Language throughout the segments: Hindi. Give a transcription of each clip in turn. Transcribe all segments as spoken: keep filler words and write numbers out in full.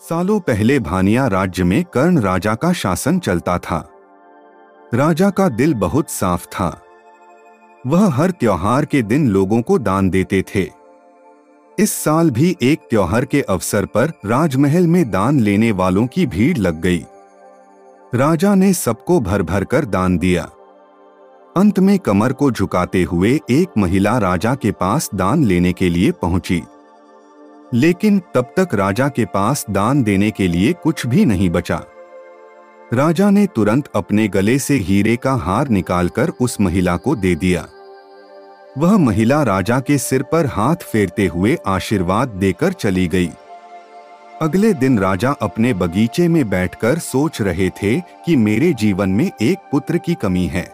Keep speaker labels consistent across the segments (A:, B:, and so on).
A: सालों पहले भानिया राज्य में कर्ण राजा का शासन चलता था। राजा का दिल बहुत साफ था। वह हर त्योहार के दिन लोगों को दान देते थे। इस साल भी एक त्योहार के अवसर पर राजमहल में दान लेने वालों की भीड़ लग गई। राजा ने सबको भर भर कर दान दिया। अंत में कमर को झुकाते हुए एक महिला राजा के पास दान लेने के लिए पहुंची, लेकिन तब तक राजा के पास दान देने के लिए कुछ भी नहीं बचा। राजा ने तुरंत अपने गले से हीरे का हार निकालकर उस महिला को दे दिया। वह महिला राजा के सिर पर हाथ फेरते हुए आशीर्वाद देकर चली गई। अगले दिन राजा अपने बगीचे में बैठकर सोच रहे थे कि मेरे जीवन में एक पुत्र की कमी है।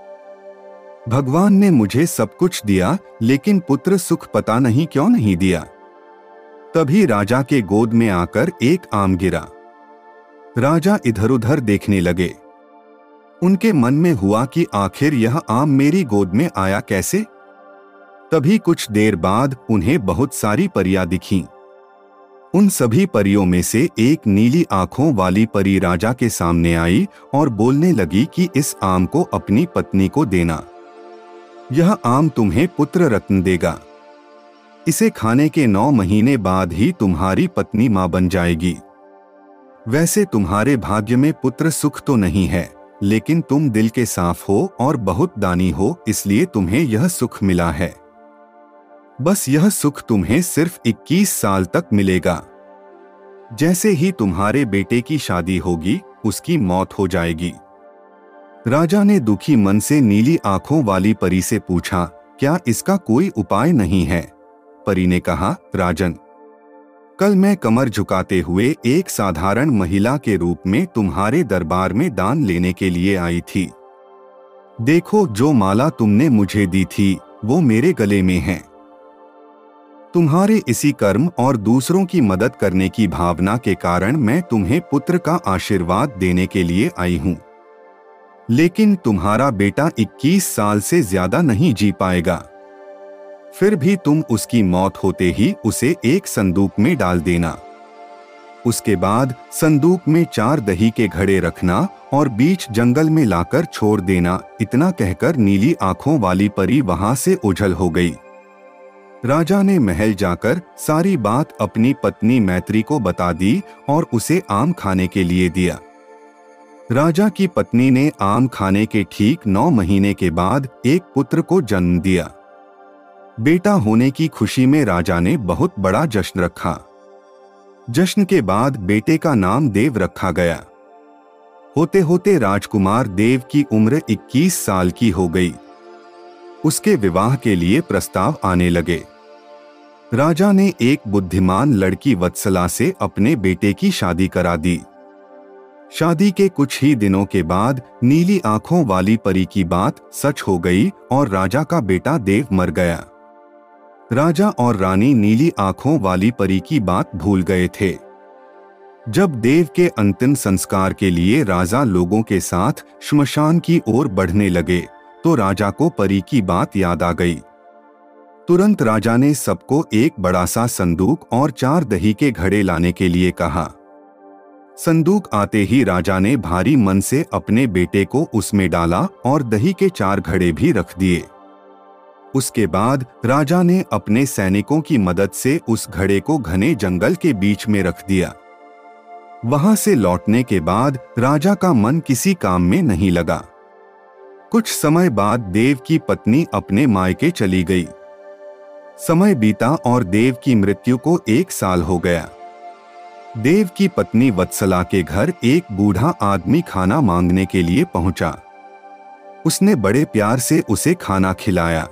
A: भगवान ने मुझे सब कुछ दिया, लेकिन पुत्र सुख पता नहीं क्यों नहीं दिया। तभी राजा के गोद में आकर एक आम गिरा। राजा इधर उधर देखने लगे। उनके मन में हुआ कि आखिर यह आम मेरी गोद में आया कैसे? तभी कुछ देर बाद उन्हें बहुत सारी परियां दिखीं। उन सभी परियों में से एक नीली आंखों वाली परी राजा के सामने आई और बोलने लगी कि इस आम को अपनी पत्नी को देना। यह आम तुम्हें पुत्र रत्न देगा। इसे खाने के नौ महीने बाद ही तुम्हारी पत्नी मां बन जाएगी। वैसे तुम्हारे भाग्य में पुत्र सुख तो नहीं है, लेकिन तुम दिल के साफ हो और बहुत दानी हो, इसलिए तुम्हें यह सुख मिला है। बस यह सुख तुम्हें सिर्फ इक्कीस साल तक मिलेगा। जैसे ही तुम्हारे बेटे की शादी होगी, उसकी मौत हो जाएगी। राजा ने दुखी मन से नीली आंखों वाली परी से पूछा, क्या इसका कोई उपाय नहीं है? परी ने कहा, राजन, कल मैं कमर झुकाते हुए एक साधारण महिला के रूप में तुम्हारे दरबार में दान लेने के लिए आई थी। देखो, जो माला तुमने मुझे दी थी वो मेरे गले में है। तुम्हारे इसी कर्म और दूसरों की मदद करने की भावना के कारण मैं तुम्हें पुत्र का आशीर्वाद देने के लिए आई हूं। लेकिन तुम्हारा बेटा इक्कीस साल से ज्यादा नहीं जी पाएगा। फिर भी तुम उसकी मौत होते ही उसे एक संदूक में डाल देना। उसके बाद संदूक में चार दही के घड़े रखना और बीच जंगल में लाकर छोड़ देना। इतना कहकर नीली आंखों वाली परी वहां से ओझल हो गई। राजा ने महल जाकर सारी बात अपनी पत्नी मैत्री को बता दी और उसे आम खाने के लिए दिया। राजा की पत्नी ने आम खाने के ठीक नौ महीने के बाद एक पुत्र को जन्म दिया। बेटा होने की खुशी में राजा ने बहुत बड़ा जश्न रखा। जश्न के बाद बेटे का नाम देव रखा गया। होते होते राजकुमार देव की उम्र इक्कीस साल की हो गई। उसके विवाह के लिए प्रस्ताव आने लगे। राजा ने एक बुद्धिमान लड़की वत्सला से अपने बेटे की शादी करा दी। शादी के कुछ ही दिनों के बाद नीली आंखों वाली परी की बात सच हो गई और राजा का बेटा देव मर गया। राजा और रानी नीली आंखों वाली परी की बात भूल गए थे। जब देव के अंतिम संस्कार के लिए राजा लोगों के साथ श्मशान की ओर बढ़ने लगे तो राजा को परी की बात याद आ गई। तुरंत राजा ने सबको एक बड़ा सा संदूक और चार दही के घड़े लाने के लिए कहा। संदूक आते ही राजा ने भारी मन से अपने बेटे को उसमें डाला और दही के चार घड़े भी रख दिए। उसके बाद राजा ने अपने सैनिकों की मदद से उस घड़े को घने जंगल के बीच में रख दिया। वहां से लौटने के बाद राजा का मन किसी काम में नहीं लगा। कुछ समय बाद देव की पत्नी अपने मायके चली गई। समय बीता और देव की मृत्यु को एक साल हो गया। देव की पत्नी वत्सला के घर एक बूढ़ा आदमी खाना मांगने के लिए पहुंचा। उसने बड़े प्यार से उसे खाना खिलाया।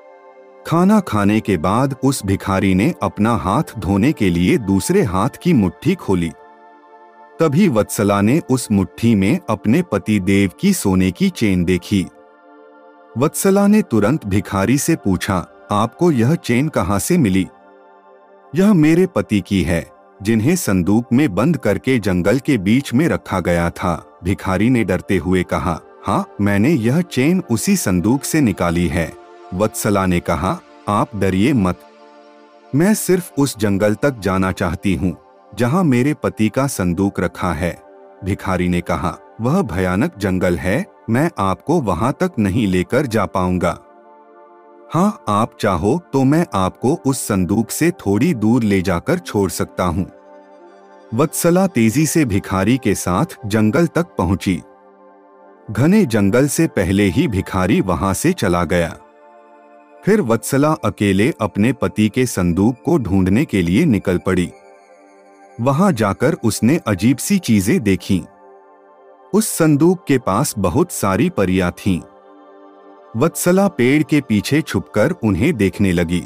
A: खाना खाने के बाद उस भिखारी ने अपना हाथ धोने के लिए दूसरे हाथ की मुट्ठी खोली। तभी वत्सला ने उस मुट्ठी में अपने पति देव की सोने की चेन देखी। वत्सला ने तुरंत भिखारी से पूछा, आपको यह चेन कहां से मिली? यह मेरे पति की है, जिन्हें संदूक में बंद करके जंगल के बीच में रखा गया था। भिखारी ने डरते हुए कहा, हाँ, मैंने यह चेन उसी संदूक से निकाली है। वत्सला ने कहा, आप डरिए मत, मैं सिर्फ उस जंगल तक जाना चाहती हूँ जहां मेरे पति का संदूक रखा है। भिखारी ने कहा, वह भयानक जंगल है, मैं आपको वहां तक नहीं लेकर जा पाऊंगा। हाँ, आप चाहो तो मैं आपको उस संदूक से थोड़ी दूर ले जाकर छोड़ सकता हूँ। वत्सला तेजी से भिखारी के साथ जंगल तक पहुंची। घने जंगल से पहले ही भिखारी वहां से चला गया। फिर वत्सला अकेले अपने पति के संदूक को ढूंढने के लिए निकल पड़ी। वहां जाकर उसने अजीब सी चीजें देखीं। उस संदूक के पास बहुत सारी परियां थीं। वत्सला पेड़ के पीछे छुपकर उन्हें देखने लगी।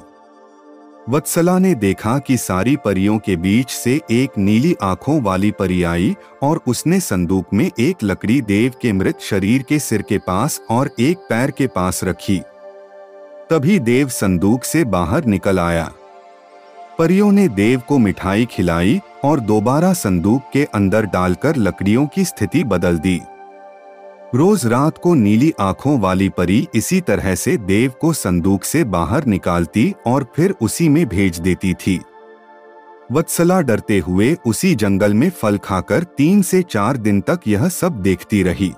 A: वत्सला ने देखा कि सारी परियों के बीच से एक नीली आंखों वाली परी आई और उसने संदूक में एक लकड़ी देव के मृत शरीर के सिर के पास और एक पैर के पास रखी। तभी देव संदूक से बाहर निकल आया। परियों ने देव को मिठाई खिलाई और दोबारा संदूक के अंदर डालकर लकड़ियों की स्थिति बदल दी। रोज रात को नीली आंखों वाली परी इसी तरह से देव को संदूक से बाहर निकालती और फिर उसी में भेज देती थी। वत्सला डरते हुए उसी जंगल में फल खाकर तीन से चार दिन तक यह सब देखती रही।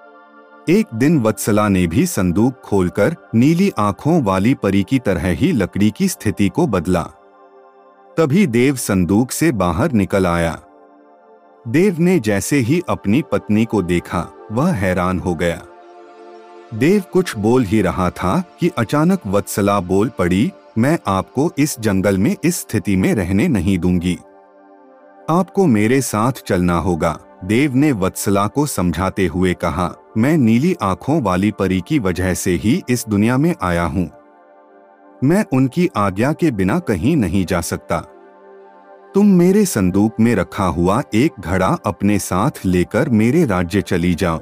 A: एक दिन वत्सला ने भी संदूक खोलकर नीली आंखों वाली परी की तरह ही लकड़ी की स्थिति को बदला। तभी देव संदूक से बाहर निकल आया। देव ने जैसे ही अपनी पत्नी को देखा, वह हैरान हो गया। देव कुछ बोल ही रहा था कि अचानक वत्सला बोल पड़ी, मैं आपको इस जंगल में इस स्थिति में रहने नहीं दूंगी। आपको मेरे साथ चलना होगा। देव ने वत्सला को समझाते हुए कहा, मैं नीली आंखों वाली परी की वजह से ही इस दुनिया में आया हूं। मैं उनकी आज्ञा के बिना कहीं नहीं जा सकता। तुम मेरे संदूक में रखा हुआ एक घड़ा अपने साथ लेकर मेरे राज्य चली जाओ।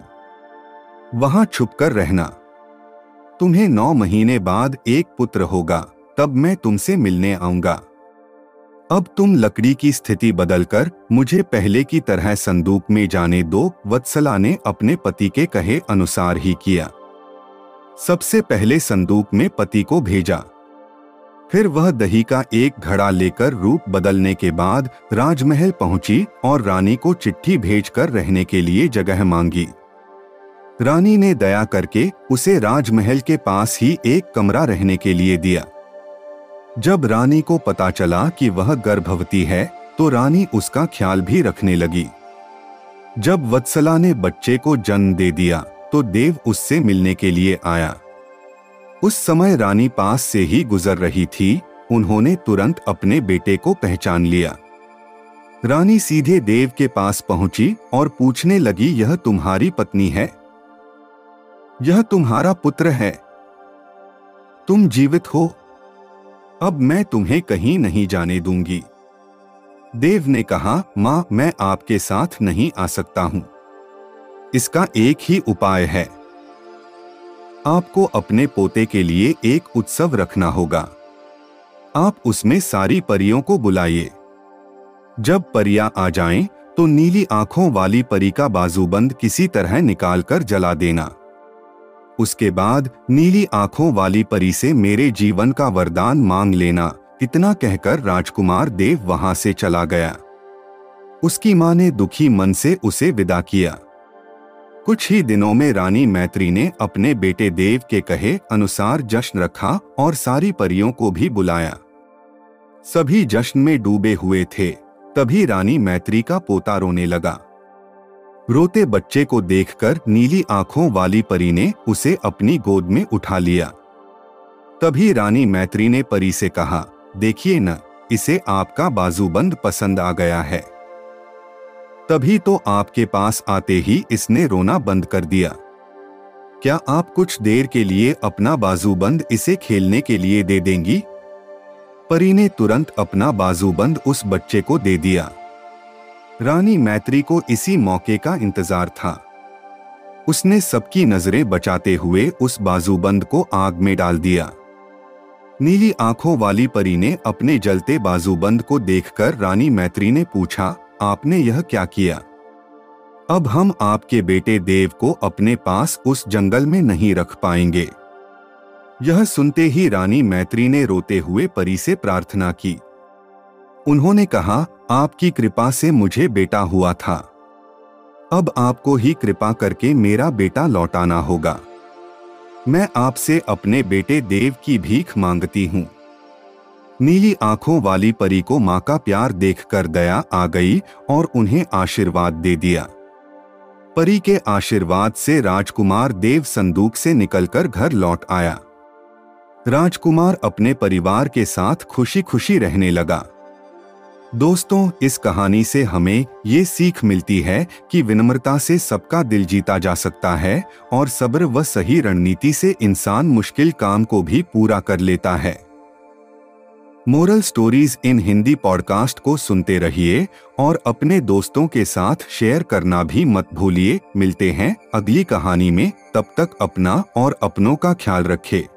A: वहां छुपकर रहना। तुम्हें नौ महीने बाद एक पुत्र होगा, तब मैं तुमसे मिलने आऊंगा। अब तुम लकड़ी की स्थिति बदलकर मुझे पहले की तरह संदूक में जाने दो। वत्सला ने अपने पति के कहे अनुसार ही किया। सबसे पहले संदूक में पति को भेजा। फिर वह दही का एक घड़ा लेकर रूप बदलने के बाद राजमहल पहुंची और रानी को चिट्ठी भेजकर रहने के लिए जगह मांगी। रानी ने दया करके उसे राजमहल के पास ही एक कमरा रहने के लिए दिया। जब रानी को पता चला कि वह गर्भवती है, तो रानी उसका ख्याल भी रखने लगी। जब वत्सला ने बच्चे को जन्म दे दिया, तो देव उससे मिलने के लिए आया। उस समय रानी पास से ही गुजर रही थी। उन्होंने तुरंत अपने बेटे को पहचान लिया। रानी सीधे देव के पास पहुंची और पूछने लगी, यह तुम्हारी पत्नी है? यह तुम्हारा पुत्र है? तुम जीवित हो? अब मैं तुम्हें कहीं नहीं जाने दूंगी। देव ने कहा, मां, मैं आपके साथ नहीं आ सकता हूं। इसका एक ही उपाय है। आपको अपने पोते के लिए एक उत्सव रखना होगा। आप उसमें सारी परियों को बुलाइए। जब परियां आ जाएं, तो नीली आंखों वाली परी का बाजूबंद किसी तरह निकालकर जला देना। उसके बाद नीली आंखों वाली परी से मेरे जीवन का वरदान मांग लेना। इतना कहकर राजकुमार देव वहां से चला गया। उसकी मां ने दुखी मन से उसे विदा किया। कुछ ही दिनों में रानी मैत्री ने अपने बेटे देव के कहे अनुसार जश्न रखा और सारी परियों को भी बुलाया। सभी जश्न में डूबे हुए थे। तभी रानी मैत्री का पोता रोने लगा। रोते बच्चे को देखकर नीली आंखों वाली परी ने उसे अपनी गोद में उठा लिया। तभी रानी मैत्री ने परी से कहा, देखिए न, इसे आपका बाजूबंद पसंद आ गया है। तभी तो आपके पास आते ही इसने रोना बंद कर दिया। क्या आप कुछ देर के लिए अपना बाजूबंद इसे खेलने के लिए दे देंगी? परी ने तुरंत अपना बाजूबंद उस बच्चे को दे दिया। रानी मैत्री को इसी मौके का इंतजार था। उसने सबकी नजरें बचाते हुए उस बाजूबंद को आग में डाल दिया। नीली आंखों वाली परी ने अपने जलते बाजूबंद को देखकर रानी मैत्री ने पूछा, आपने यह क्या किया? अब हम आपके बेटे देव को अपने पास उस जंगल में नहीं रख पाएंगे। यह सुनते ही रानी मैत्री ने रोते हुए परी से प्रार्थना की, उन्होंने कहा, आपकी कृपा से मुझे बेटा हुआ था, अब आपको ही कृपा करके मेरा बेटा लौटाना होगा। मैं आपसे अपने बेटे देव की भीख मांगती हूँ। नीली आंखों वाली परी को मां का प्यार देखकर दया आ गई और उन्हें आशीर्वाद दे दिया। परी के आशीर्वाद से राजकुमार देव संदूक से निकलकर घर लौट आया। राजकुमार अपने परिवार के साथ खुशी खुशी रहने लगा। दोस्तों, इस कहानी से हमें ये सीख मिलती है कि विनम्रता से सबका दिल जीता जा सकता है और सब्र व सही रणनीति से इंसान मुश्किल काम को भी पूरा कर लेता है। Moral stories in Hindi podcast को सुनते रहिए और अपने दोस्तों के साथ शेयर करना भी मत भूलिए। मिलते हैं अगली कहानी में, तब तक अपना और अपनों का ख्याल रखें।